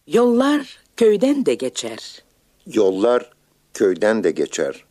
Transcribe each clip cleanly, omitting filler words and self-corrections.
Yollar köyden de geçer. Yollar köyden de geçer.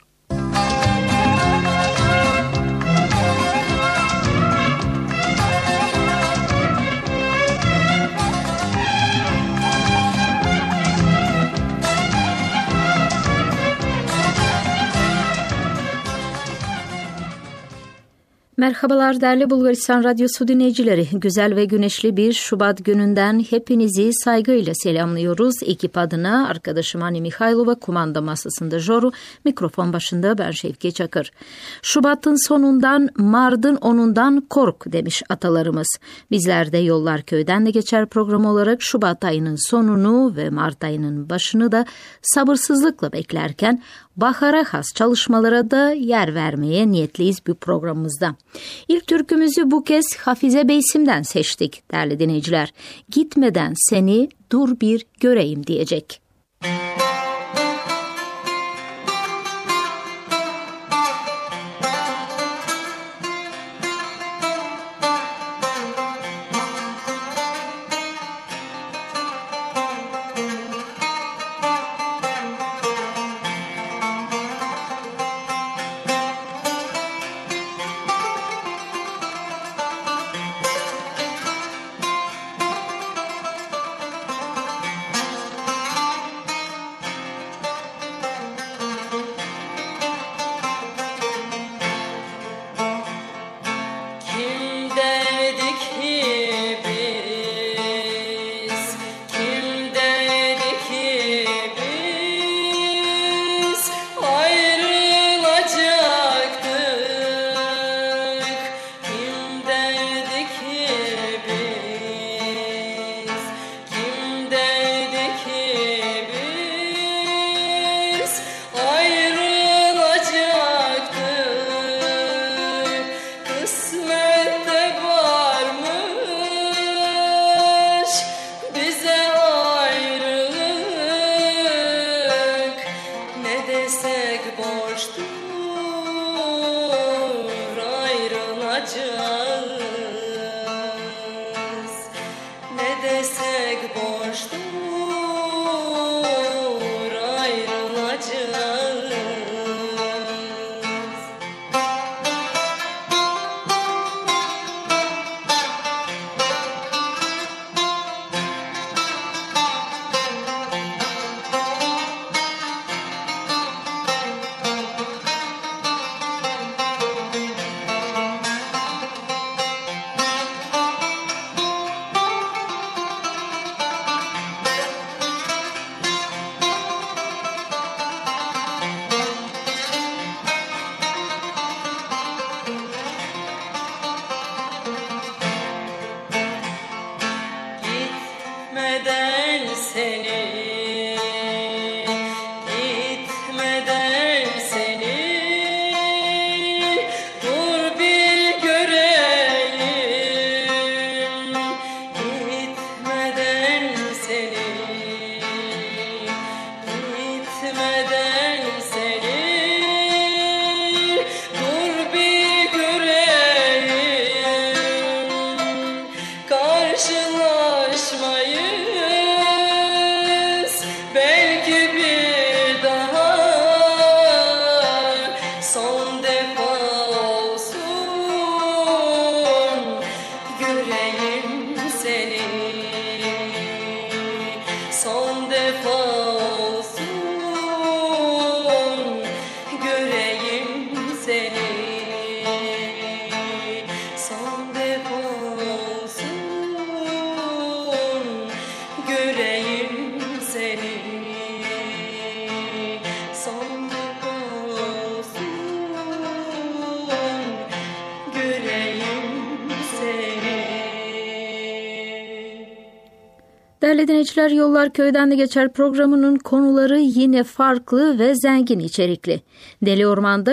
Merhabalar değerli Bulgaristan Radyosu dinleyicileri. Güzel ve güneşli bir Şubat gününden hepinizi saygıyla selamlıyoruz. Ekip adına arkadaşım Ani Mihailova, kumanda masasında Joru, mikrofon başında ben Şevki Çakır. Şubat'ın sonundan, Mart'ın onundan kork demiş atalarımız. Bizler de Yollar Köyden de Geçer programı olarak Şubat ayının sonunu ve Mart ayının başını da sabırsızlıkla beklerken bahara has çalışmalara da yer vermeye niyetliyiz bu programımızda. İlk türkümüzü bu kez Hafize Beysim'den seçtik değerli dinleyiciler. Gitmeden seni dur bir göreyim diyecek. Değerli dinleyiciler, Yollar Köyden de Geçer programının konuları yine farklı ve zengin içerikli. Deli Orman'da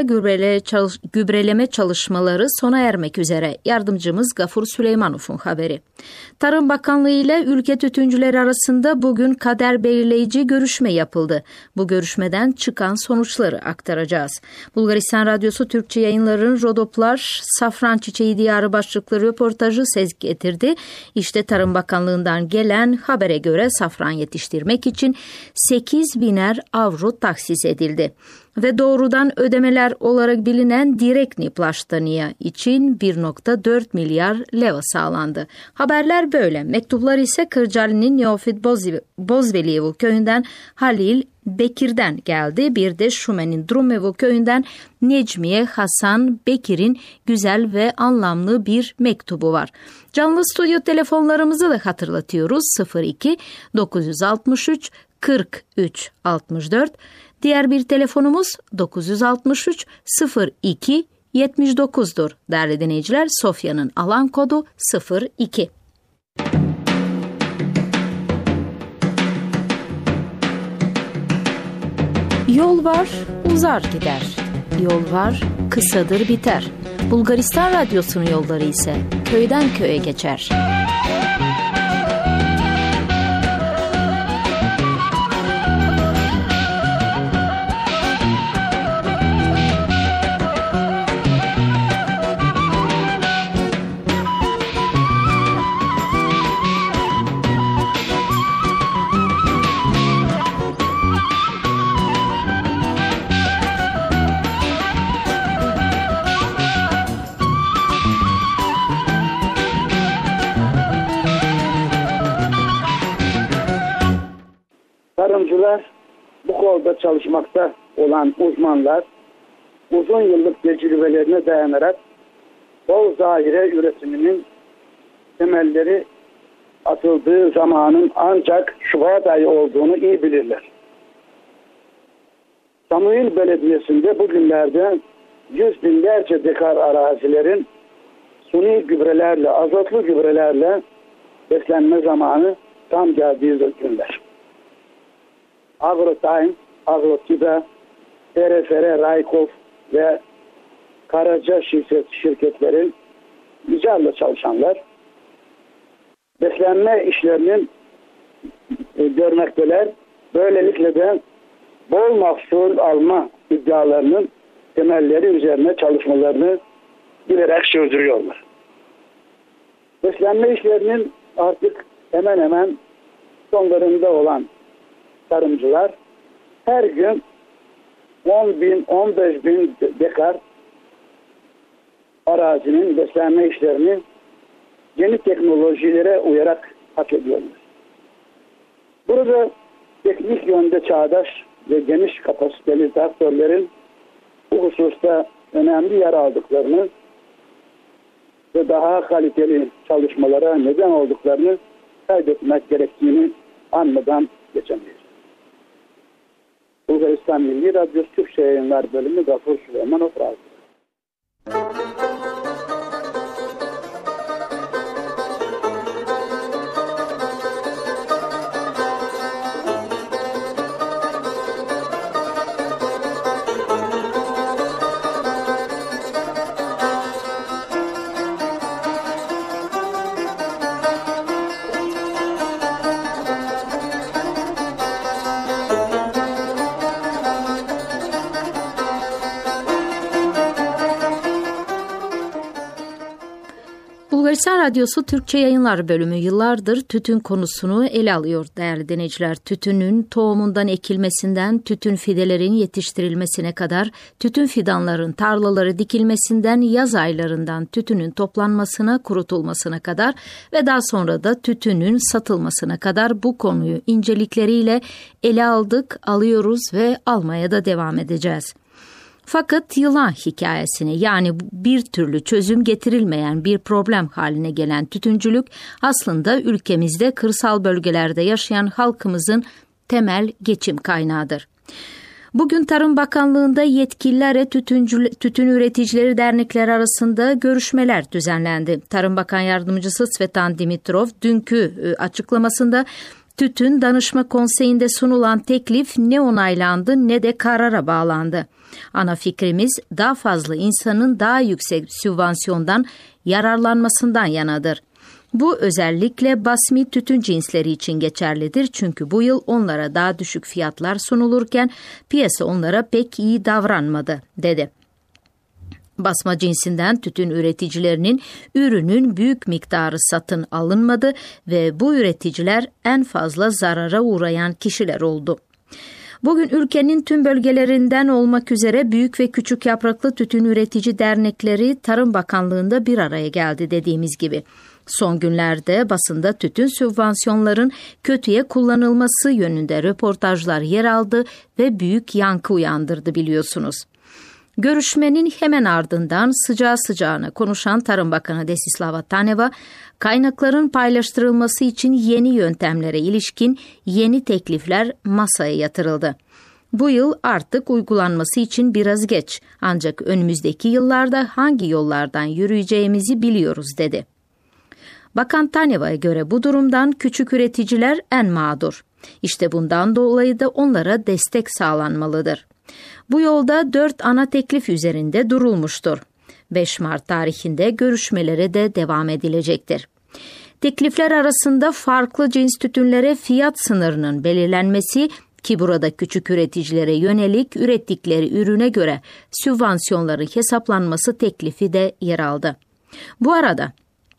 gübreleme çalışmaları sona ermek üzere. Yardımcımız Gafur Süleymanov'un haberi. Tarım Bakanlığı ile ülke tütüncüleri arasında bugün kader belirleyici görüşme yapıldı. Bu görüşmeden çıkan sonuçları aktaracağız. Bulgaristan Radyosu Türkçe yayınlarının Rodoplar Safran Çiçeği Diyarı başlıklı röportajı ses getirdi. İşte Tarım Bakanlığı'ndan gelen haber Habere göre safran yetiştirmek için 8.000'er avro taksis edildi. Ve doğrudan ödemeler olarak bilinen Direktni Plaštanja için 1.4 milyar leva sağlandı. Haberler böyle. Mektuplar ise Kırcaali'nin Neofit Bozveliyevo köyünden Halil Bekir'den geldi. Bir de Şumen'in Drumevo köyünden Necmiye Hasan Bekir'in güzel ve anlamlı bir mektubu var. Canlı stüdyo telefonlarımızı da hatırlatıyoruz. 02 963 43 64. Diğer bir telefonumuz 963 02 79'dur. Değerli dinleyiciler, Sofya'nın alan kodu 02. Yol var, uzar gider. Yol var, kısadır biter. Bulgaristan Radyosu'nun yolları ise köyden köye geçer. Tarımcılar, bu konuda çalışmakta olan uzmanlar uzun yıllık tecrübelerine dayanarak bol zahire üretiminin temelleri atıldığı zamanın ancak Şubat ayı olduğunu iyi bilirler. Samuil Belediyesi'nde bugünlerde yüz binlerce dekar arazilerin suni gübrelerle, azotlu gübrelerle beslenme zamanı tam geldiği günler. Agrotime, Agrotiba, TRFR, Raykov ve Karaca şirketlerin icraatla çalışanlar beslenme işlerinin görmekteler. Böylelikle de bol mahsul alma iddialarının temelleri üzerine çalışmalarını bilerek sürdürüyorlar. Beslenme işlerinin artık hemen hemen sonlarında olan tarımcılar her gün 10.000-15 bin dekar arazinin beslenme işlerini yeni teknolojilere uyarak hak ediyorlar. Burada teknik yönde çağdaş ve geniş kapasiteli traktörlerin bu hususta önemli yer aldıklarını ve daha kaliteli çalışmalara neden olduklarını kaydetmek gerektiğini anmadan geçemeyiz. Bulgaristan Milli Radyosu Türkçe Yayınlar Bölümü Gafur Süleymanov Radyo. Bulgaristan Radyosu Türkçe Yayınlar Bölümü yıllardır tütün konusunu ele alıyor değerli dinleyiciler. Tütünün tohumundan ekilmesinden tütün fidelerin yetiştirilmesine kadar, tütün fidanların tarlaları dikilmesinden yaz aylarından tütünün toplanmasına, kurutulmasına kadar ve daha sonra da tütünün satılmasına kadar bu konuyu incelikleriyle ele aldık, alıyoruz ve almaya da devam edeceğiz. Fakat yılan hikayesini, yani bir türlü çözüm getirilmeyen bir problem haline gelen tütüncülük aslında ülkemizde kırsal bölgelerde yaşayan halkımızın temel geçim kaynağıdır. Bugün Tarım Bakanlığı'nda yetkililerle tütün üreticileri dernekleri arasında görüşmeler düzenlendi. Tarım Bakan Yardımcısı Svetan Dimitrov dünkü açıklamasında Tütün Danışma Konseyi'nde sunulan teklif ne onaylandı ne de karara bağlandı. Ana fikrimiz daha fazla insanın daha yüksek sübvansiyondan yararlanmasından yanadır. Bu özellikle basmi tütün cinsleri için geçerlidir çünkü bu yıl onlara daha düşük fiyatlar sunulurken piyasa onlara pek iyi davranmadı, dedi. Basma cinsinden tütün üreticilerinin ürünün büyük miktarı satın alınmadı ve bu üreticiler en fazla zarara uğrayan kişiler oldu. Bugün ülkenin tüm bölgelerinden olmak üzere büyük ve küçük yapraklı tütün üretici dernekleri Tarım Bakanlığı'nda bir araya geldi dediğimiz gibi. Son günlerde basında tütün sübvansiyonların kötüye kullanılması yönünde röportajlar yer aldı ve büyük yankı uyandırdı biliyorsunuz. Görüşmenin hemen ardından sıcağı sıcağına konuşan Tarım Bakanı Desislava Taneva, kaynakların paylaştırılması için yeni yöntemlere ilişkin yeni teklifler masaya yatırıldı. Bu yıl artık uygulanması için biraz geç, ancak önümüzdeki yıllarda hangi yollardan yürüyeceğimizi biliyoruz dedi. Bakan Taneva'ya göre bu durumdan küçük üreticiler en mağdur. İşte bundan dolayı da onlara destek sağlanmalıdır. Bu yolda 4 ana teklif üzerinde durulmuştur. 5 Mart tarihinde görüşmelere de devam edilecektir. Teklifler arasında farklı cins tütünlere fiyat sınırının belirlenmesi ki burada küçük üreticilere yönelik ürettikleri ürüne göre sübvansiyonların hesaplanması teklifi de yer aldı. Bu arada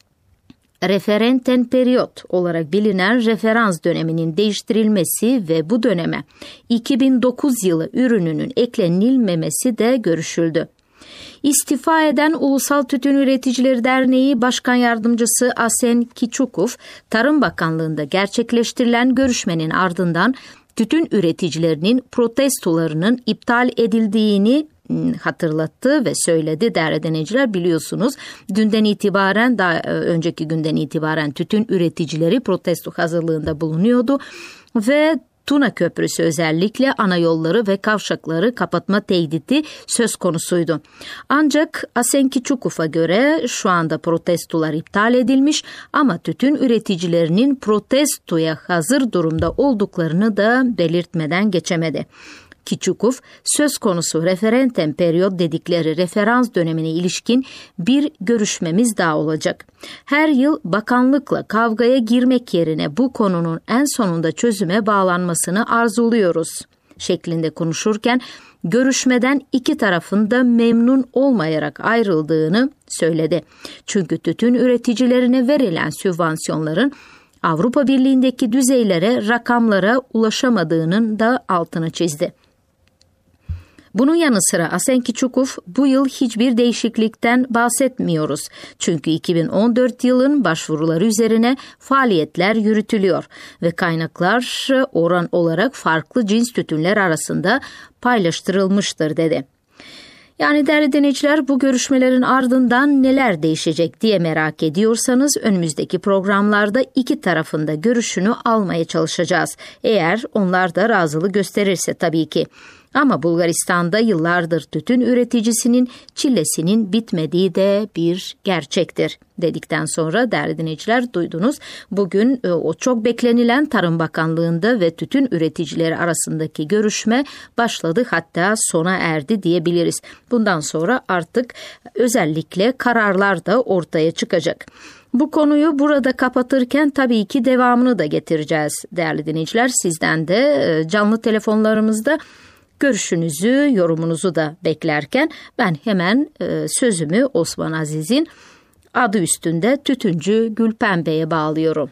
referenten periyot olarak bilinen referans döneminin değiştirilmesi ve bu döneme 2009 yılı ürününün eklenilmemesi de görüşüldü. İstifa eden Ulusal Tütün Üreticileri Derneği Başkan Yardımcısı Asen Kiçukov, Tarım Bakanlığı'nda gerçekleştirilen görüşmenin ardından tütün üreticilerinin protestolarının iptal edildiğini hatırlattı ve söyledi değerli dinleyiciler. Biliyorsunuz dünden itibaren, daha önceki günden itibaren tütün üreticileri protesto hazırlığında bulunuyordu ve Tuna Köprüsü özellikle ana yolları ve kavşakları kapatma tehdidi söz konusuydu. Ancak Asen Kiçukov'a göre şu anda protestolar iptal edilmiş ama tütün üreticilerinin protestoya hazır durumda olduklarını da belirtmeden geçemedi. Kiçukov, söz konusu referenten periyot dedikleri referans dönemine ilişkin bir görüşmemiz daha olacak. Her yıl bakanlıkla kavgaya girmek yerine bu konunun en sonunda çözüme bağlanmasını arzuluyoruz şeklinde konuşurken görüşmeden iki tarafın da memnun olmayarak ayrıldığını söyledi. Çünkü tütün üreticilerine verilen sübvansiyonların Avrupa Birliği'ndeki düzeylere, rakamlara ulaşamadığının da altını çizdi. Bunun yanı sıra Asen Kiçukov bu yıl hiçbir değişiklikten bahsetmiyoruz. Çünkü 2014 yılın başvuruları üzerine faaliyetler yürütülüyor ve kaynaklar oran olarak farklı cins tütünler arasında paylaştırılmıştır dedi. Yani değerli dinleyiciler, bu görüşmelerin ardından neler değişecek diye merak ediyorsanız önümüzdeki programlarda iki tarafın da görüşünü almaya çalışacağız. Eğer onlar da razılık gösterirse tabii ki. Ama Bulgaristan'da yıllardır tütün üreticisinin çilesinin bitmediği de bir gerçektir dedikten sonra değerli dinleyiciler duydunuz. Bugün o çok beklenilen Tarım Bakanlığı'nda ve tütün üreticileri arasındaki görüşme başladı, hatta sona erdi diyebiliriz. Bundan sonra artık özellikle kararlar da ortaya çıkacak. Bu konuyu burada kapatırken tabii ki devamını da getireceğiz değerli dinleyiciler. Sizden de canlı telefonlarımızda görüşünüzü, yorumunuzu da beklerken ben hemen sözümü Osman Aziz'in adı üstünde tütüncü Gülpembe'ye bağlıyorum.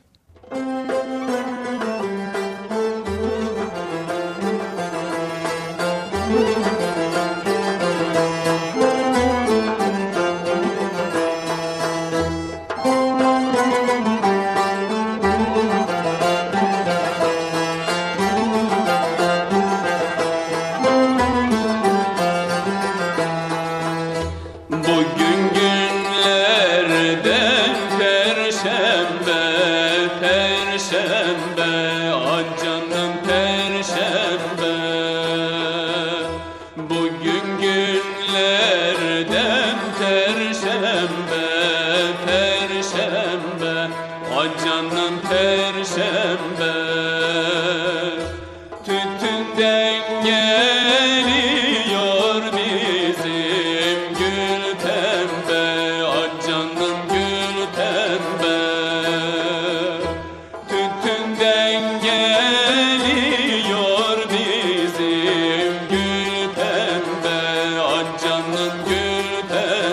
Canım gül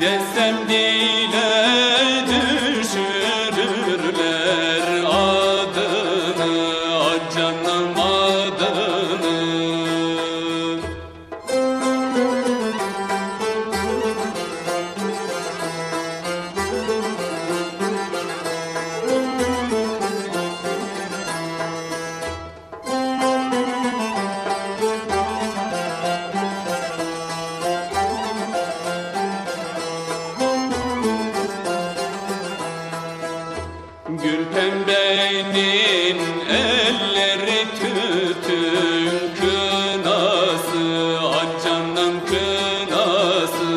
Desem dile düşürürler adını, canım adını. Gül pembenin elleri tütün kınası, canım kınası.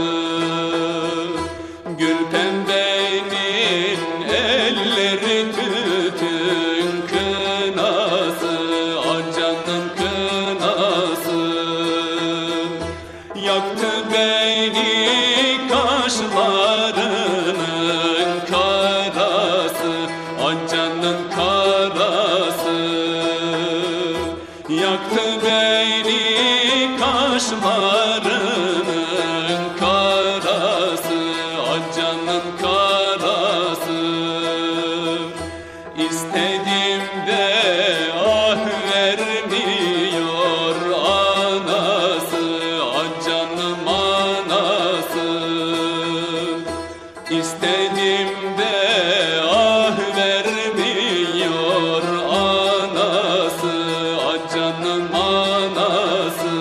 Gül pembenin elleri tütün kınası, canım kınası. Yaktı beni kaşlarının karası, canın karası. Yaktı beni kaşlarının karası, canın karası. İstedim de ah vermiyor anası, canım anası. İstedim de ah vermiyor anası, canım anası.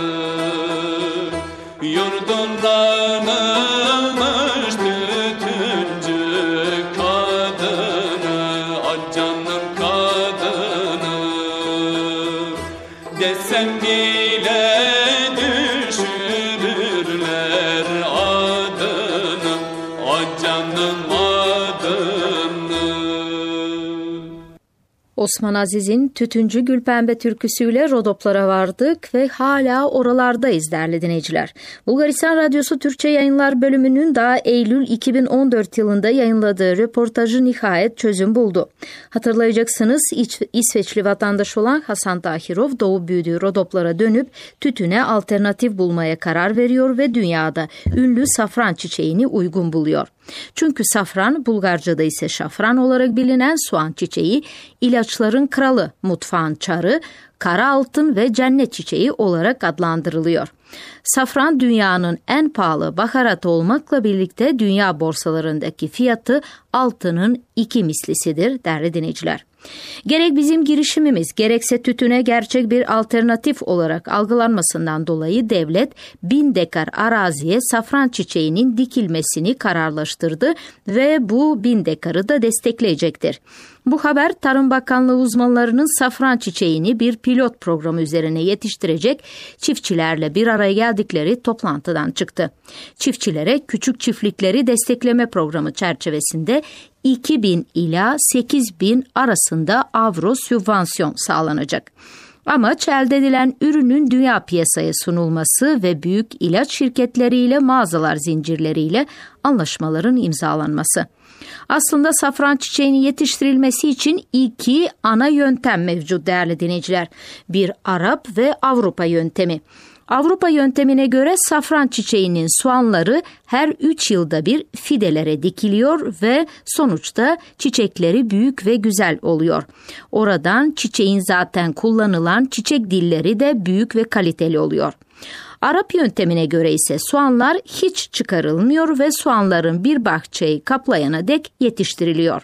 Yurdundan almış tütüncü kadını, canım kadını. Desem bile düşürürler adını, canım adını. Osman Aziz'in Tütüncü Gülpembe türküsüyle Rodoplara vardık ve hala oralardayız değerli dinleyiciler. Bulgaristan Radyosu Türkçe Yayınlar bölümünün daha Eylül 2014 yılında yayınladığı röportajı nihayet çözüm buldu. Hatırlayacaksınız, İsveçli vatandaş olan Hasan Tahirov doğup büyüdüğü Rodoplara dönüp tütüne alternatif bulmaya karar veriyor ve dünyada ünlü safran çiçeğini uygun buluyor. Çünkü safran, Bulgarca'da ise şafran olarak bilinen soğan çiçeği, ilaçların kralı, mutfağın çarı, kara altın ve cennet çiçeği olarak adlandırılıyor. Safran dünyanın en pahalı baharatı olmakla birlikte dünya borsalarındaki fiyatı altının 2 mislisidir değerli dinleyiciler. Gerek bizim girişimimiz gerekse tütüne gerçek bir alternatif olarak algılanmasından dolayı devlet 1000 dekar araziye safran çiçeğinin dikilmesini kararlaştırdı ve bu 1000 dekarı da destekleyecektir. Bu haber Tarım Bakanlığı uzmanlarının safran çiçeğini bir pilot programı üzerine yetiştirecek çiftçilerle bir araya geldikleri toplantıdan çıktı. Çiftçilere küçük çiftlikleri destekleme programı çerçevesinde 2.000 ila 8.000 arasında avro sübvansiyon sağlanacak. Amaç elde edilen ürünün dünya piyasaya sunulması ve büyük ilaç şirketleriyle mağazalar zincirleriyle anlaşmaların imzalanması. Aslında safran çiçeğinin yetiştirilmesi için 2 ana yöntem mevcut değerli dinleyiciler. Bir Arap ve Avrupa yöntemi. Avrupa yöntemine göre safran çiçeğinin soğanları her 3 yılda bir fidelere dikiliyor ve sonuçta çiçekleri büyük ve güzel oluyor. Oradan çiçeğin zaten kullanılan çiçek dilleri de büyük ve kaliteli oluyor. Arap yöntemine göre ise soğanlar hiç çıkarılmıyor ve soğanların bir bahçeyi kaplayana dek yetiştiriliyor.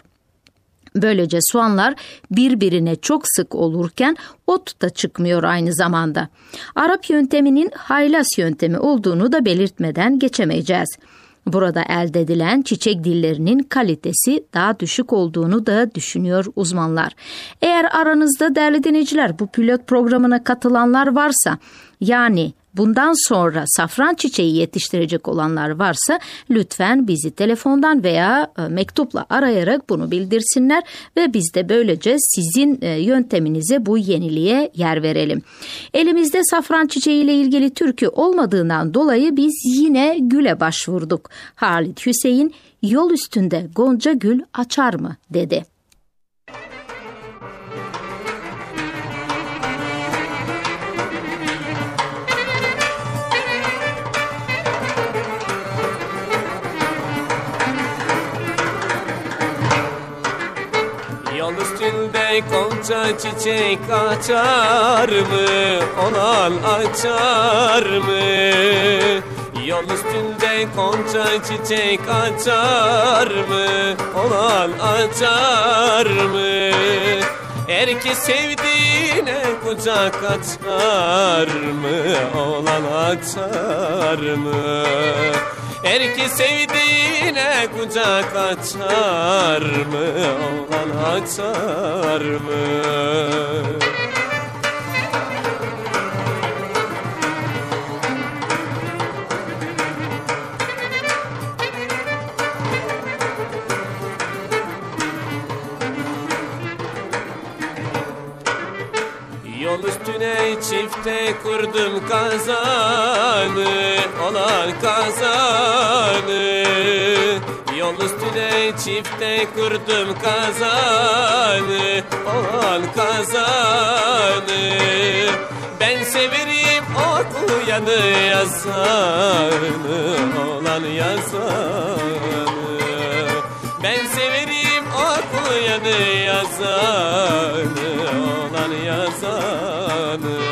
Böylece soğanlar birbirine çok sık olurken ot da çıkmıyor aynı zamanda. Arap yönteminin haylaz yöntemi olduğunu da belirtmeden geçemeyeceğiz. Burada elde edilen çiçek dillerinin kalitesi daha düşük olduğunu da düşünüyor uzmanlar. Eğer aranızda değerli dinleyiciler bu pilot programına katılanlar varsa, yani bundan sonra safran çiçeği yetiştirecek olanlar varsa lütfen bizi telefondan veya mektupla arayarak bunu bildirsinler ve biz de böylece sizin yönteminize bu yeniliğe yer verelim. Elimizde safran çiçeği ile ilgili türkü olmadığından dolayı biz yine güle başvurduk. Halit Hüseyin yol üstünde gonca gül açar mı dedi. üstünde gonca çiçek açar mı? Olan açar mı? Yol üstünde gonca çiçek açar mı? Olan açar mı? Erkek sevdiğine kucak açar mı? Olan açar mı? Erkek sevdiğine kucak açar mı? Olan açar mı? Yol üstüne çifte kurdum kazanı, olan kazanı. Yol üstüne çifte kurdum kazanı, olan kazanı. Ben severim okuyanı, yazanı, olan yazanı. Ben severim okuyanı, yazanı, olan yazanı.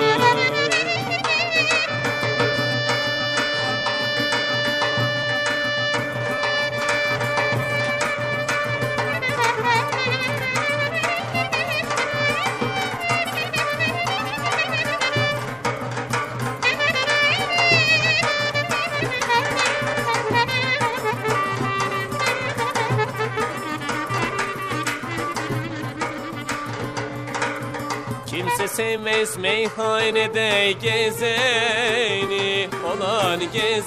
Kimse sevmez meyhanede gezeni, olan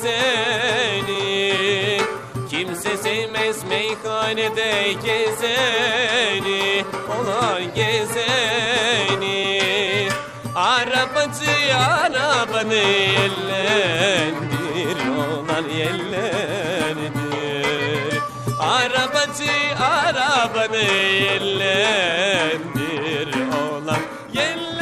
gezeni. Kimse sevmez meyhanede gezeni, olan gezeni. Arabacı arabanı yellendir, olan yellendir. Arabacı arabanı yellendir, olan yellenidir.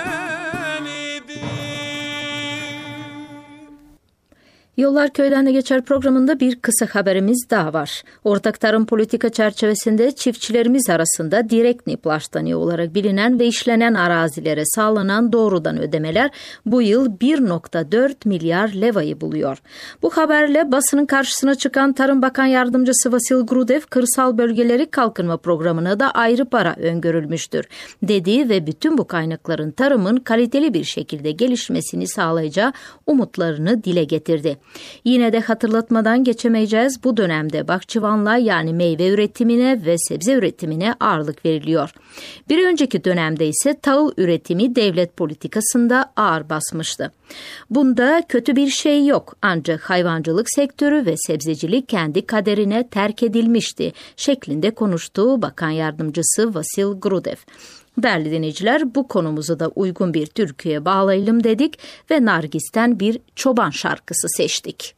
Yollar Köyden de Geçer programında bir kısa haberimiz daha var. Ortak tarım politika çerçevesinde çiftçilerimiz arasında direkt niplaştani olarak bilinen ve işlenen arazilere sağlanan doğrudan ödemeler bu yıl 1.4 milyar levayı buluyor. Bu haberle basının karşısına çıkan Tarım Bakan Yardımcısı Vasil Grudev, kırsal bölgeleri kalkınma programına da ayrı para öngörülmüştür dediği ve bütün bu kaynakların tarımın kaliteli bir şekilde gelişmesini sağlayacağı umutlarını dile getirdi. Yine de hatırlatmadan geçemeyeceğiz, bu dönemde bahçıvanlığa yani meyve üretimine ve sebze üretimine ağırlık veriliyor. Bir önceki dönemde ise tahıl üretimi devlet politikasında ağır basmıştı. Bunda kötü bir şey yok, ancak hayvancılık sektörü ve sebzecilik kendi kaderine terk edilmişti şeklinde konuştu Bakan Yardımcısı Vasil Grudev. Değerli dinleyiciler, bu konumuzu da uygun bir türküye bağlayalım dedik ve Nargis'ten bir çoban şarkısı seçtik.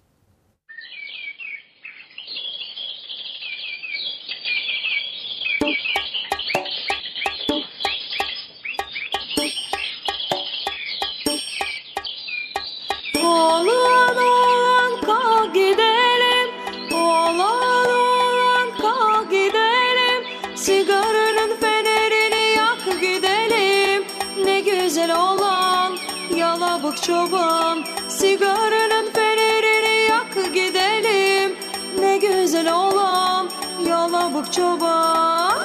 Çoban, sigaranın fenerini yak gidelim. Ne güzel olan yalabık çoban.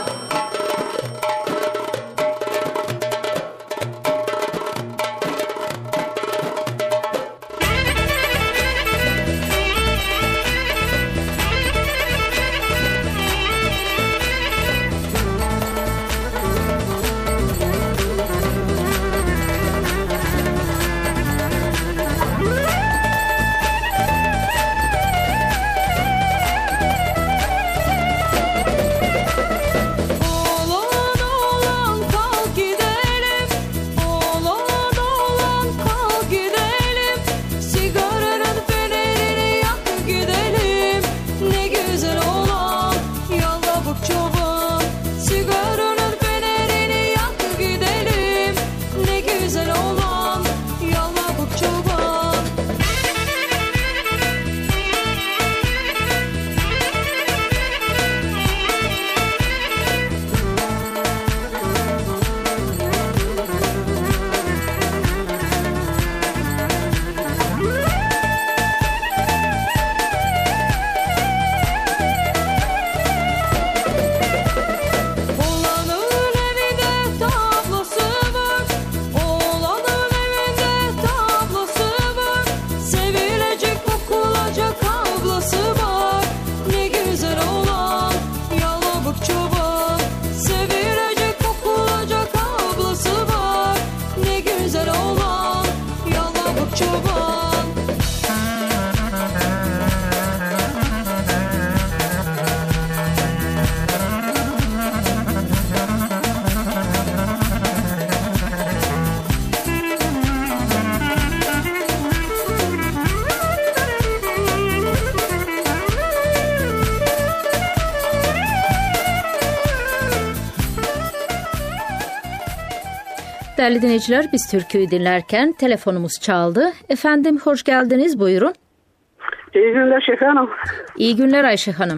değerli dinleyiciler, biz türküyü dinlerken telefonumuz çaldı. Efendim hoş geldiniz, buyurun. İyi günler Şefi Hanım. İyi günler Ayşe Hanım.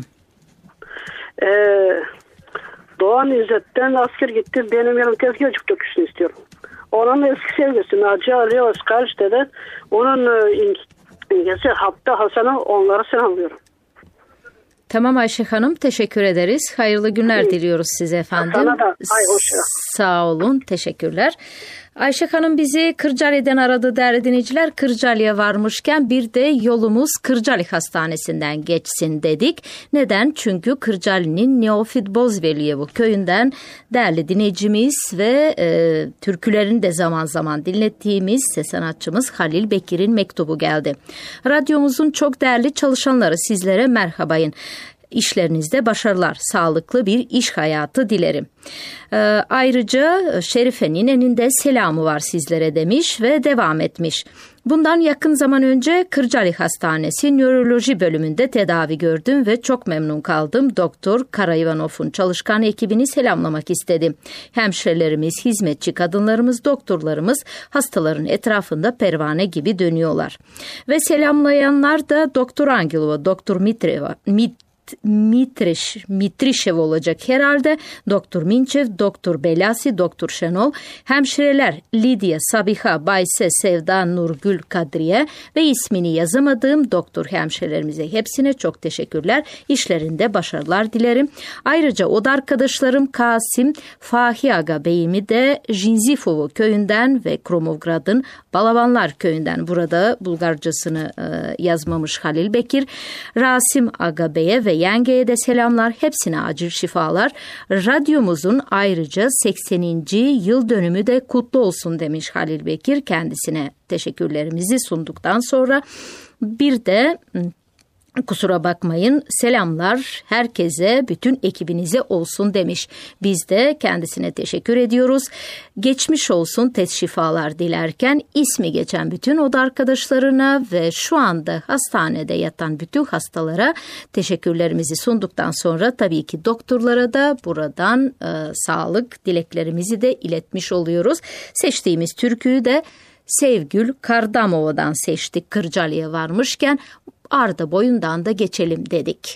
Doğan İzzet'ten asker gitti. Benim yanım Tezgahçık türküsünü istiyorum. Onun eski sevgisi Naci Ali Özkariş'te onun İngilizce Hatta Hasan'ı onlara selamlıyorum. Tamam Ayşe Hanım, teşekkür ederiz. Hayırlı günler diliyoruz size efendim. Sana da. Sağ olun, teşekkürler. Ayşe Hanım bizi Kırcaali'den aradı değerli dinleyiciler. Kırcaali'ye varmışken bir de yolumuz Kırcaali Hastanesi'nden geçsin dedik. Neden? Çünkü Kırcaali'nin Neofit Bozveliyevo köyünden değerli dinleyicimiz ve türkülerini de zaman zaman dinlettiğimiz sanatçımız Halil Bekir'in mektubu geldi. Radyomuzun çok değerli çalışanları, sizlere merhabayın. İşlerinizde başarılar, sağlıklı bir iş hayatı dilerim. Ayrıca Şerife ninenin de selamı var sizlere demiş ve devam etmiş. Bundan yakın zaman önce Kırcaali Hastanesi Nöroloji bölümünde tedavi gördüm ve çok memnun kaldım. Doktor Karaivanov'un çalışkan ekibini selamlamak istedim. Hemşirelerimiz, hizmetçi kadınlarımız, doktorlarımız hastaların etrafında pervane gibi dönüyorlar. Ve selamlayanlar da Doktor Angelova, Doktor Mitrişev olacak herhalde, Doktor Minçev, Doktor Belasi, Doktor Şenol, hemşireler Lidya, Sabiha, Bayse, Sevda, Nurgül, Kadriye ve ismini yazamadığım doktor hemşirelerimize hepsine çok teşekkürler. İşlerinde başarılar dilerim. Ayrıca oda arkadaşlarım Kasim, Fahi Aga Bey'imi de Jinzifovo köyünden ve Kromovgrad'ın Balavanlar köyünden, burada Bulgarcasını yazmamış Halil Bekir, Rasim Aga Bey'e ve yengeye de selamlar, hepsine acil şifalar. Radyomuzun ayrıca 80. yıl dönümü de kutlu olsun demiş Halil Bekir. Kendisine teşekkürlerimizi sunduktan sonra bir de kusura bakmayın, selamlar herkese, bütün ekibinize olsun demiş. Biz de kendisine teşekkür ediyoruz. Geçmiş olsun, tez şifalar dilerken ismi geçen bütün oda arkadaşlarına ve şu anda hastanede yatan bütün hastalara teşekkürlerimizi sunduktan sonra tabii ki doktorlara da buradan sağlık dileklerimizi de iletmiş oluyoruz. Seçtiğimiz türküyü de Sevgül Kardamova'dan seçtik. Kırcaali'ye varmışken Arda boyundan da geçelim dedik.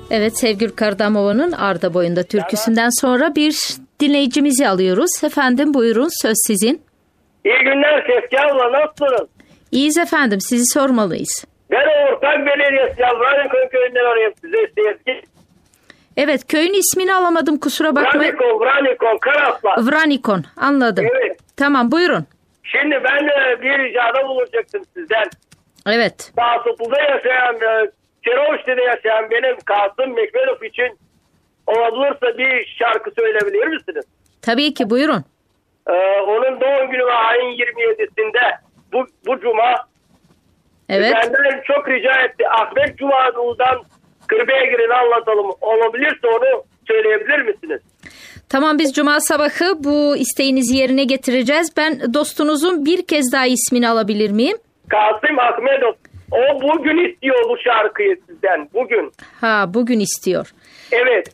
Evet, Sevgül Kardamova'nın Arda Boyunda türküsünden sonra bir dinleyicimizi alıyoruz. Efendim buyurun, söz sizin. İyi günler Şefki abla, nasılsınız? İyiyiz efendim, sizi sormalıyız. Ben Ortak Belediyesi Vrannikon köyünden arayayım size Şefki. Evet, köyün ismini alamadım, kusura bakmayın. Vrannikon, Karaslan. Vrannikon, anladım. Evet. Tamam, buyurun. Şimdi ben bir ricada bulunacaktım sizden. Evet. Dağıtıplı'da yaşayan, Çeroviş'te yaşayan benim Kasım Mekmelov için olabilirse bir şarkı söyleyebilir misiniz? Tabii ki, buyurun. Onun doğum günü ayın 27'sinde bu cuma. Evet. Benden çok rica etti. Ahmet Cumalı'dan Kırbeygir'ini anlatalım. Olabilirse onu söyleyebilir misiniz? Tamam, biz cuma sabahı bu isteğinizi yerine getireceğiz. Ben dostunuzun bir kez daha ismini alabilir miyim? Kasım Ahmedov. O bugün istiyor bu şarkıyı sizden. Bugün. Ha, bugün istiyor. Evet.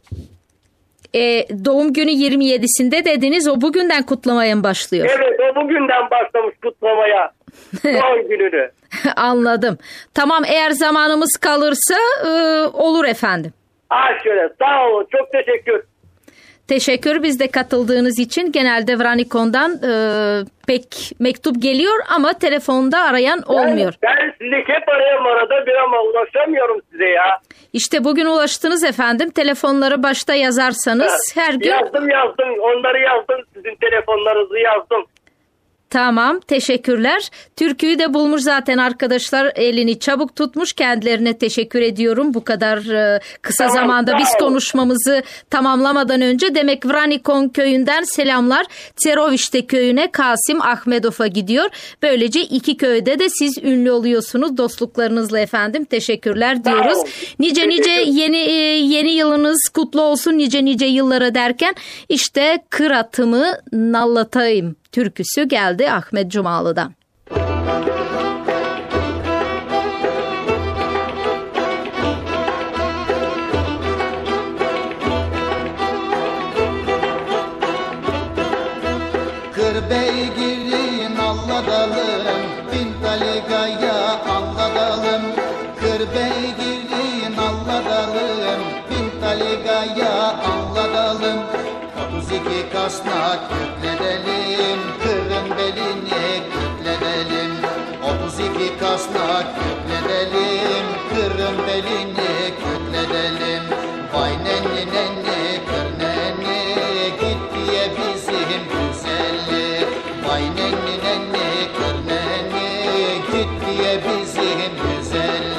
Doğum günü 27'sinde dediniz, o bugünden kutlamaya mı başlıyor? Evet, o bugünden başlamış kutlamaya doğum gününü. Anladım. Tamam, eğer zamanımız kalırsa olur efendim. Şöyle, sağ olun, çok teşekkür. Teşekkür, biz de katıldığınız için. Genelde Vranikon'dan pek mektup geliyor ama telefonda arayan olmuyor. Ben sizi hep arayayım arada bir ama ulaşamıyorum size ya. İşte bugün ulaştınız efendim. Telefonları başta yazarsanız her gün... Yazdım. Onları yazdım. Sizin telefonlarınızı yazdım. Tamam, teşekkürler. Türküyü de bulmuş zaten arkadaşlar, elini çabuk tutmuş. Kendilerine teşekkür ediyorum bu kadar kısa zamanda biz konuşmamızı tamamlamadan önce. Demek Vranikon köyünden selamlar Çeroviş'te köyüne Kasım Ahmedov'a gidiyor. Böylece iki köyde de siz ünlü oluyorsunuz dostluklarınızla efendim. Teşekkürler diyoruz. Nice yeni yılınız kutlu olsun, nice yıllara derken işte kıratımı nallatayım türküsü geldi Ahmet Cumalı'dan. Kırbeygirin alladalım, Bintaligaya alladalım. Kırbeygirin alladalım, Bintaligaya alladalım. 32 kasnak yükledelim, kırın belini yükledelim. 32 kasnak yükledelim, kırın belini yükledelim. Vay nenni nenni kır nenni, git diye bizim güzelli. Vay nenni nenni kır nenni, git diye bizim güzelli.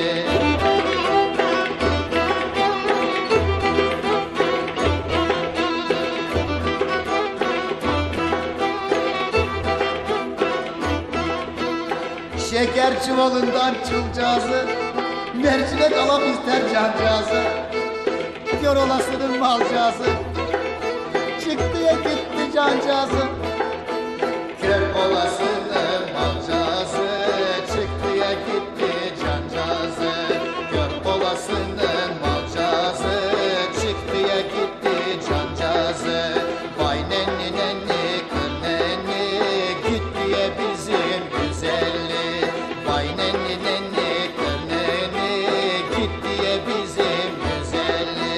Şeker çuvalından çulcağızı, mercimek alam ister cancağızı. Kör olasının malcağızı, çıktı ya gitti cancağızı. Kör olasının malcağızı, çıktı ya gitti cancağızı. Kör olasının malcağızı, çıktı ya gitti cancağızı. Vay nenni nenni kır nenni, gitti ya bizim güzelli. Vay nenni nenni kır nenni, gitti ya bizim güzelli.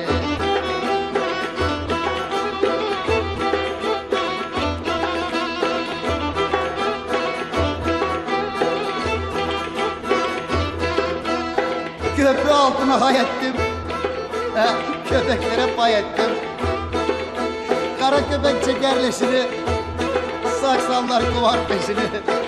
Köprü altına hay ettim, köpeklere pay ettim. Kara köpek çeker leşini, saksallar kovar peşini.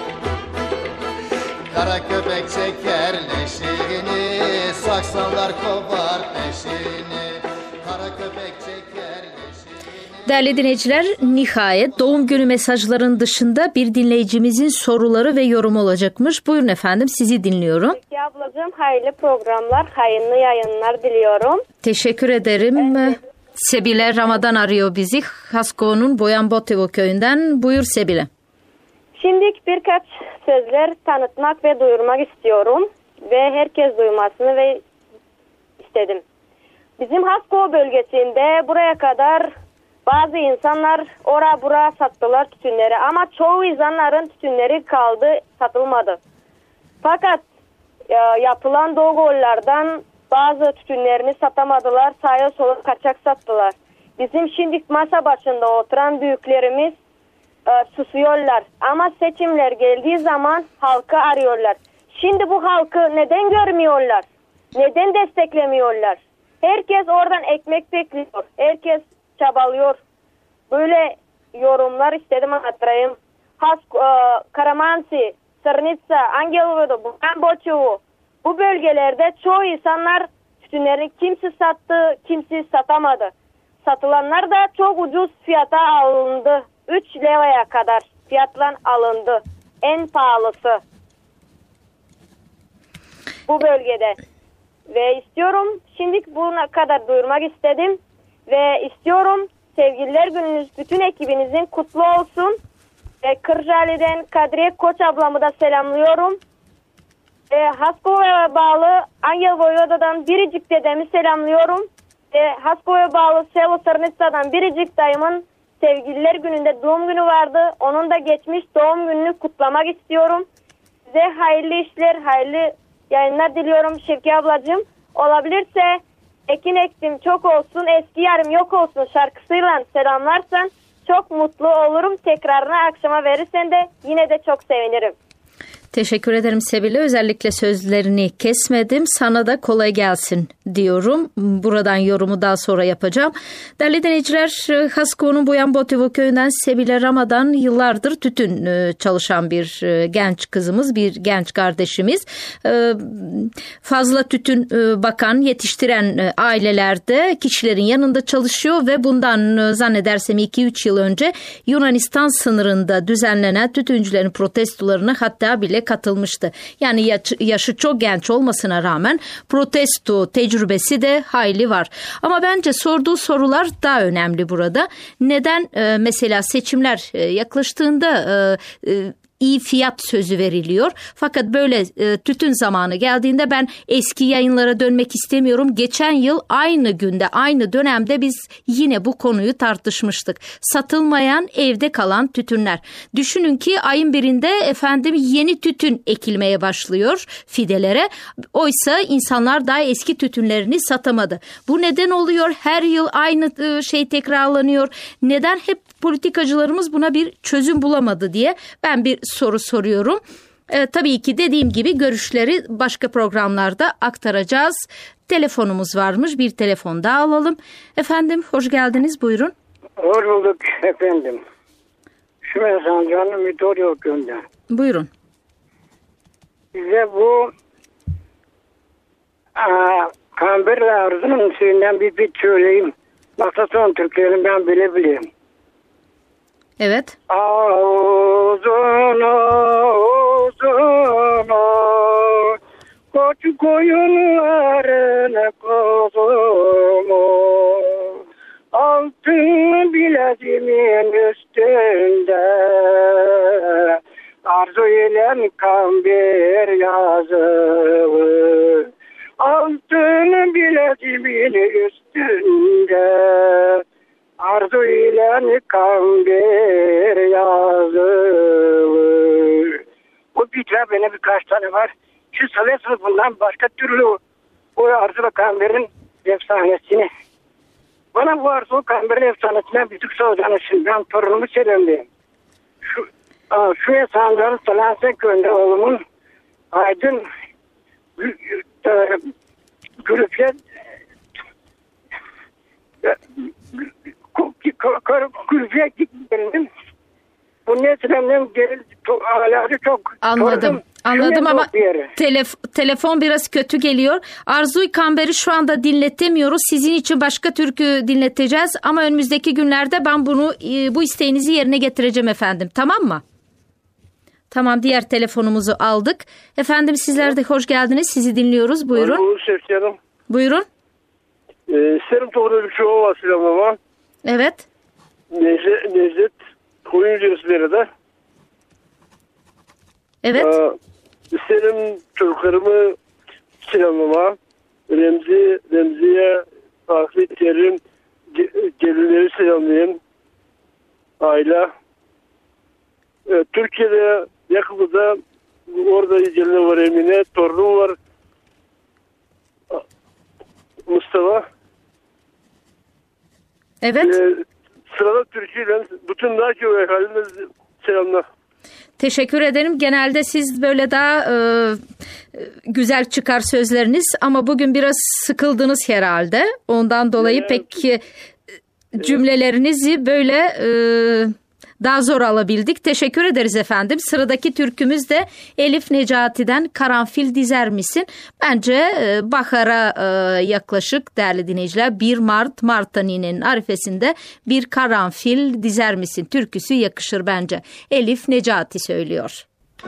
Kara köpek çeker leşini, saksallar kovar peşini. Kara köpek çeker leşini. Değerli dinleyiciler, nihayet doğum günü mesajların dışında bir dinleyicimizin soruları ve yorumu olacakmış. Buyurun efendim, sizi dinliyorum. Peki ablacığım, hayırlı programlar, hayırlı yayınlar diliyorum. Teşekkür ederim. Evet. Sebile Ramazan arıyor bizi. Hasko'nun Boyanbotevo köyünden. Buyur Sebile. Şimdi birkaç sözler tanıtmak ve duyurmak istiyorum. Ve herkes duymasını ve istedim. Bizim Hasko bölgesinde buraya kadar bazı insanlar ora bura sattılar tütünleri. Ama çoğu insanların tütünleri kaldı, satılmadı. Fakat yapılan dogolardan bazı tütünlerini satamadılar. Sağa sola kaçak sattılar. Bizim şimdi masa başında oturan büyüklerimiz susuyorlar. Ama seçimler geldiği zaman halkı arıyorlar. Şimdi bu halkı neden görmüyorlar? Neden desteklemiyorlar? Herkes oradan ekmek bekliyor. Herkes çabalıyor. Böyle yorumlar istedim anlatayım. Karamansi, Sırnitsa, Angelovalı, Bukamboçovu, bu bölgelerde çoğu insanlar tütünlerini kimse sattı, kimse satamadı. Satılanlar da çok ucuz fiyata alındı. 3 liraya kadar fiyatla alındı. En pahalısı bu bölgede. Ve istiyorum, şimdi buna kadar duyurmak istedim. Ve istiyorum, sevgililer gününüz bütün ekibinizin kutlu olsun. Ve Kırcaali'den Kadriye Koç ablamı da selamlıyorum. Ve Haskova'ya bağlı Angel Voyvoda'dan Biricik dedemi selamlıyorum. Ve Haskova'ya bağlı Selo Sırnitsa'dan Biricik dayımın sevgililer gününde doğum günü vardı. Onun da geçmiş doğum gününü kutlamak istiyorum. Size hayırlı işler, hayırlı yayınlar diliyorum Şevki ablacığım. Olabilirse ekin ektim çok olsun, eski yarım yok olsun şarkısıyla selamlarsan çok mutlu olurum. Tekrarını akşama verirsen de yine de çok sevinirim. Teşekkür ederim Sevile. Özellikle sözlerini kesmedim. Sana da kolay gelsin diyorum. Buradan yorumu daha sonra yapacağım. Değerli dinleyiciler, Haskova'nın Boyanbotivo köyünden Sevile Ramadan yıllardır tütün çalışan bir genç kızımız, bir genç kardeşimiz. Fazla tütün bakan, yetiştiren ailelerde kişilerin yanında çalışıyor ve bundan zannedersem 2-3 yıl önce Yunanistan sınırında düzenlenen tütüncülerin protestolarına hatta bile katılmıştı. Yani yaşı çok genç olmasına rağmen protesto tecrübesi de hayli var. Ama bence sorduğu sorular daha önemli burada. Neden mesela seçimler yaklaştığında iyi fiyat sözü veriliyor. Fakat böyle tütün zamanı geldiğinde ben eski yayınlara dönmek istemiyorum. Geçen yıl aynı günde, aynı dönemde biz yine bu konuyu tartışmıştık. Satılmayan, evde kalan tütünler. Düşünün ki ayın birinde yeni tütün ekilmeye başlıyor fidelere. Oysa insanlar daha eski tütünlerini satamadı. Bu neden oluyor? Her yıl aynı şey tekrarlanıyor. Neden hep politikacılarımız buna bir çözüm bulamadı diye ben bir soru soruyorum. Tabii ki dediğim gibi görüşleri başka programlarda aktaracağız. Telefonumuz varmış. Bir telefon daha alalım. Efendim hoş geldiniz. Buyurun. Hoş bulduk efendim. Şüme Sancı'nın Midoryo köyünden. Buyurun. Bize bu Kamberle Arzu'nun suyundan bir söyleyeyim. Nasıl son Türklerin ben bile bileyim. Evet. Ağzına koç koyunlarına kozumu altın bilezimin üstünde arzu ile kamber yazılı altın bilezimin üstünde arzu ile kamber yazılı. Bu bitra benim birkaç tane var. Şu Sovyet sınıfından başka türlü o arzu ve kamberin efsanesini. Bana bu arzu ve kamberin efsanesinden bir tık soracağını şimdi ben torunumu selamlayayım. Şu insanların Salansen köyünde oğlumun Aydın Gülüfye Gülüfye gittim. Bu nesilenden geri ahlakı çok anladım ama telefon biraz kötü geliyor. Arzu Kamber'i şu anda dinletemiyoruz. Sizin için başka türkü dinleteceğiz ama önümüzdeki günlerde ben bu isteğinizi yerine getireceğim efendim. Tamam mı? Tamam, diğer telefonumuzu aldık. Efendim sizler de hoş geldiniz. Sizi dinliyoruz. Buyurun. Buyurun. Serim Toğrul Çoğu selamlama. Evet. Necdet Koyuncu Üsler'de. Evet. Senin çocuklarımı selamlama. Remziye, Ahmet Kerim, gelinleri selamlayayım. Aile. Türkiye'de yakında orada gelin var Emine, torunum var. Mustafa. Evet. Sırada Türkiye'den bütün Narköy ehalinde selamlar. Teşekkür ederim. Genelde siz böyle daha güzel çıkar sözleriniz ama bugün biraz sıkıldınız herhalde. Ondan dolayı pek cümlelerinizi böyle daha zor alabildik. Teşekkür ederiz efendim. Sıradaki türkümüz de Elif Necati'den Karanfil Dizer Misin? Bence bahara yaklaşık değerli dinleyiciler 1 Mart Ani'nin arifesinde bir karanfil dizer misin türküsü yakışır bence. Elif Necati söylüyor.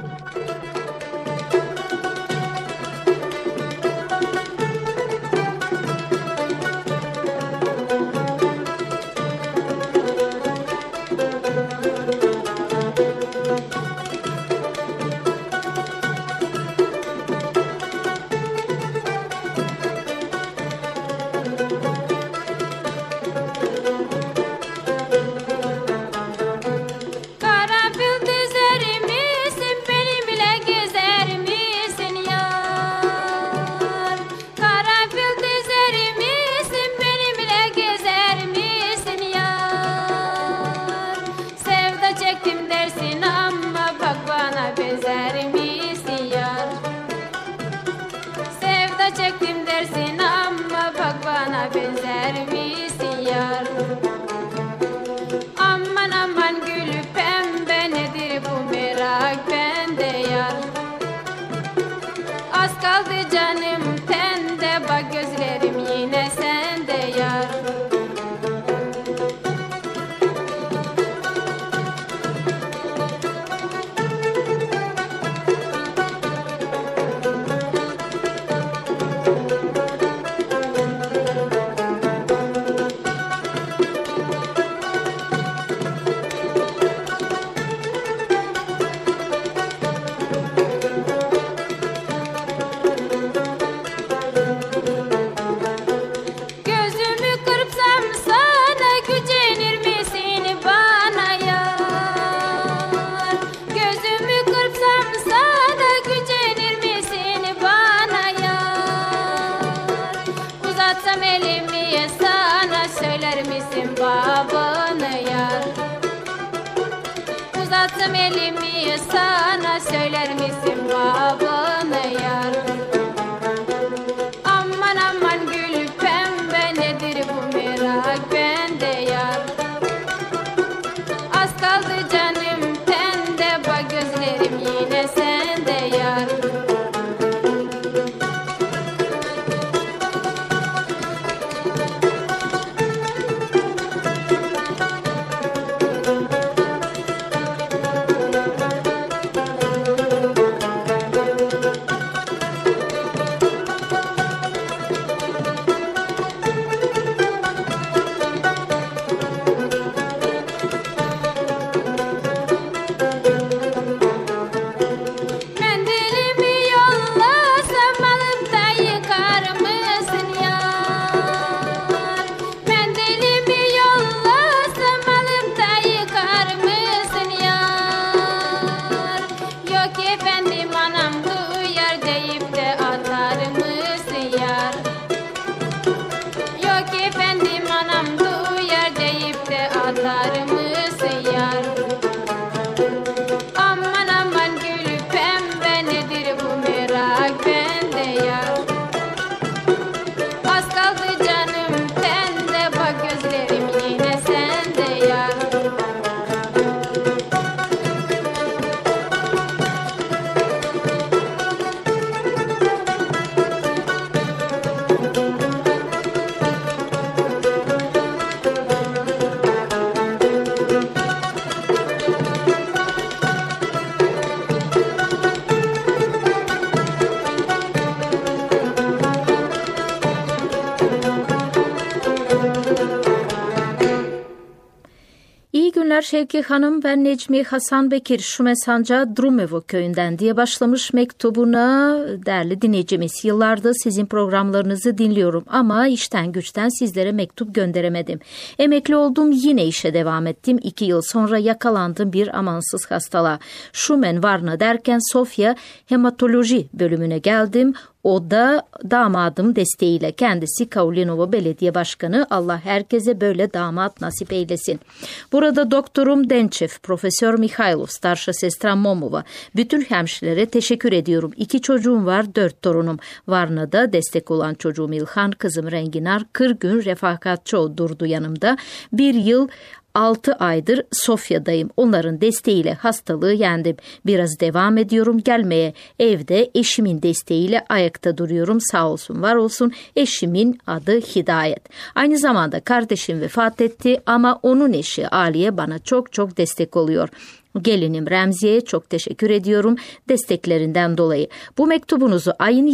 Uzatsam elimi sana söyler misin babana yar? Aman aman gül pembe nedir bu merak bende yar? Az kaldı canım tende bak gözlerim yine sende yar. Şevki Hanım, ben Necmi Hasan Bekir, Şumesanca Drumevo köyünden diye başlamış mektubuna. Değerli dinleyicimiz, yıllardır sizin programlarınızı dinliyorum ama işten güçten sizlere mektup gönderemedim. Emekli oldum, yine işe devam ettim. 2 yıl sonra yakalandım bir amansız hastalığa. Şumen Varna derken Sofya hematoloji bölümüne geldim. O da damadım desteğiyle. Kendisi Kaulinova Belediye Başkanı. Allah herkese böyle damat nasip eylesin. Burada doktorum Dençev, Profesör Mikhailov, Starşa Sestra Momova. Bütün hemşirelere teşekkür ediyorum. 2 çocuğum var, 4 torunum. Varna'da destek olan çocuğum İlhan, kızım Renginar 40 gün refakatçi durdu yanımda. 1 yıl 6 aydır Sofya'dayım. Onların desteğiyle hastalığı yendim. Biraz devam ediyorum gelmeye. Evde eşimin desteğiyle ayakta duruyorum. Sağ olsun, var olsun. Eşimin adı Hidayet. Aynı zamanda kardeşim vefat etti ama onun eşi Aliye bana çok çok destek oluyor. Gelinim Remziye'ye çok teşekkür ediyorum desteklerinden dolayı. Bu mektubunuzu ayın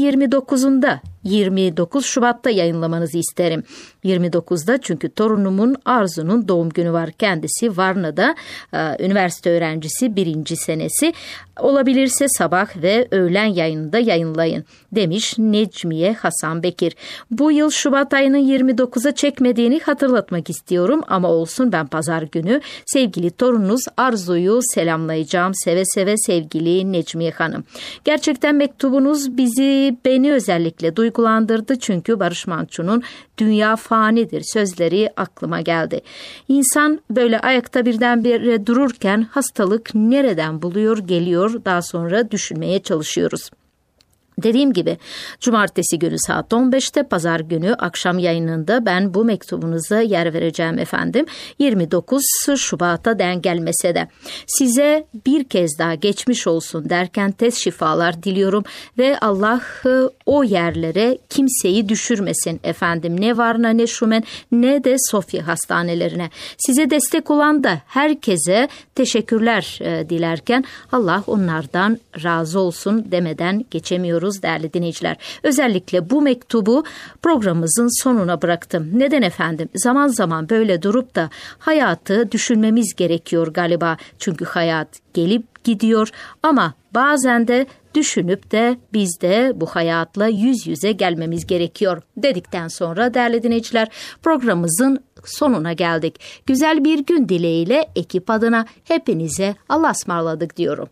29 Şubat'ta yayınlamanızı isterim. 29'da çünkü torunumun Arzu'nun doğum günü var. Kendisi Varna'da üniversite öğrencisi 1. senesi. Olabilirse sabah ve öğlen yayınında yayınlayın demiş Necmiye Hasan Bekir. Bu yıl Şubat ayının 29'a çekmediğini hatırlatmak istiyorum ama olsun, ben pazar günü sevgili torununuz Arzu'yu selamlayacağım. Seve seve sevgili Necmiye Hanım. Gerçekten mektubunuz beni özellikle duygulandırdı çünkü Barış Manço'nun "Dünya fanidir" sözleri aklıma geldi. İnsan böyle ayakta birdenbire dururken hastalık nereden buluyor geliyor, daha sonra düşünmeye çalışıyoruz. Dediğim gibi cumartesi günü saat 15'te, pazar günü akşam yayınında ben bu mektubunuza yer vereceğim efendim. 29 Şubat'a denk gelmese de size bir kez daha geçmiş olsun derken tez şifalar diliyorum ve Allah o yerlere kimseyi düşürmesin efendim. Ne Varna, ne Şumen, ne de Sofya hastanelerine. Size destek olan da herkese teşekkürler dilerken Allah onlardan razı olsun demeden geçemiyoruz değerli dinleyiciler. Özellikle bu mektubu programımızın sonuna bıraktım. Neden efendim? Zaman zaman böyle durup da hayatı düşünmemiz gerekiyor galiba. Çünkü hayat gelip gidiyor ama bazen de düşünüp de biz de bu hayatla yüz yüze gelmemiz gerekiyor dedikten sonra değerli dinleyiciler, programımızın sonuna geldik. Güzel bir gün dileğiyle ekip adına hepinize Allah'a ısmarladık diyorum.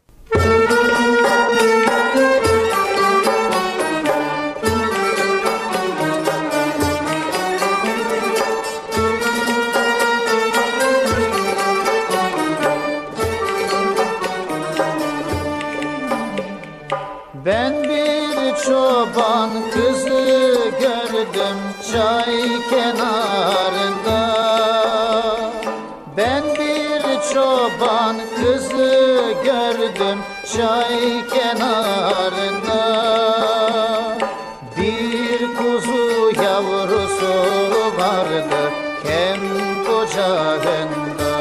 Ben bir çoban kızı gördüm çay kenarında. Ben bir çoban kızı gördüm çay kenarında. Bir kuzu yavrusu vardı kem ocağında.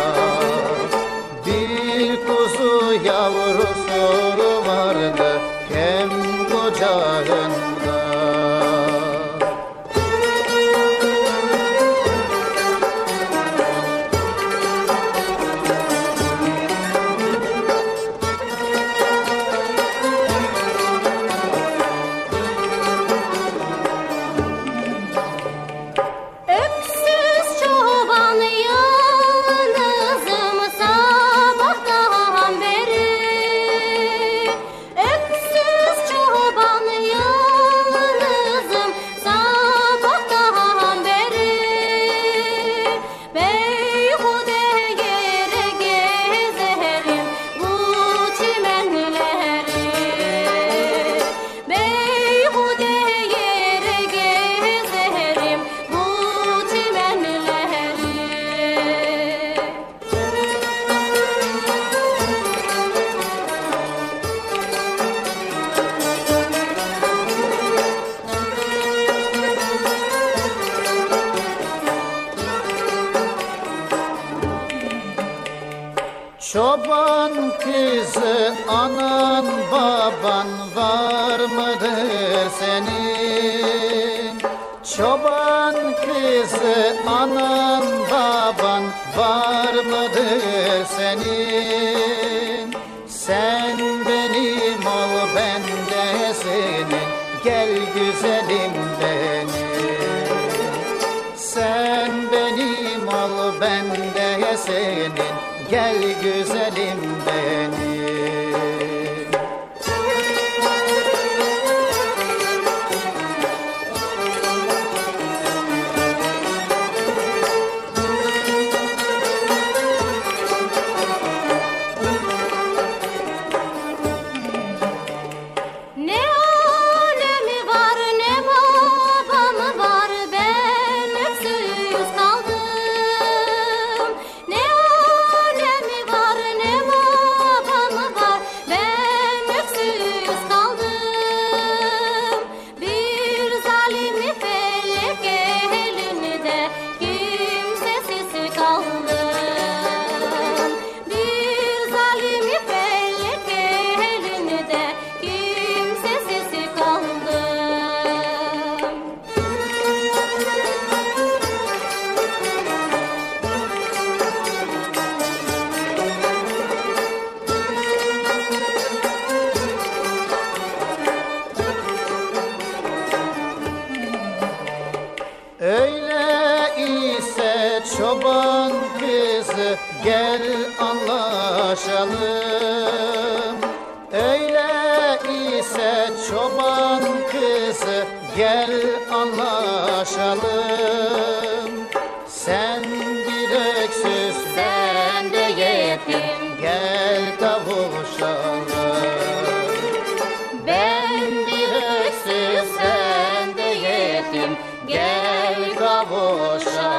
Bir kuzu yavrusu vardı kem ocağında. Öksüz çoban yalnızım sabahtan beri. Öksüz çoban yalnızım sabahtan beri. Beyhude yere gezerim bu çimenleri. Beyhude yere gezerim bu çimenleri. Çoban kızı anan baban var mıdır senin? Çoban kızı anan baban var mıdır senin? Sen benim ol ben de senin, gel güzelim benim. Sen benim ol ben de senin, gel güzelim benim. Öyle ise çoban kızı gel anlaşalım. Öyle ise çoban kızı gel anlaşalım. Sen bir öksüz ben de yetim gel kavuşalım. Ben bir öksüz sen de yetim gel kavuşalım.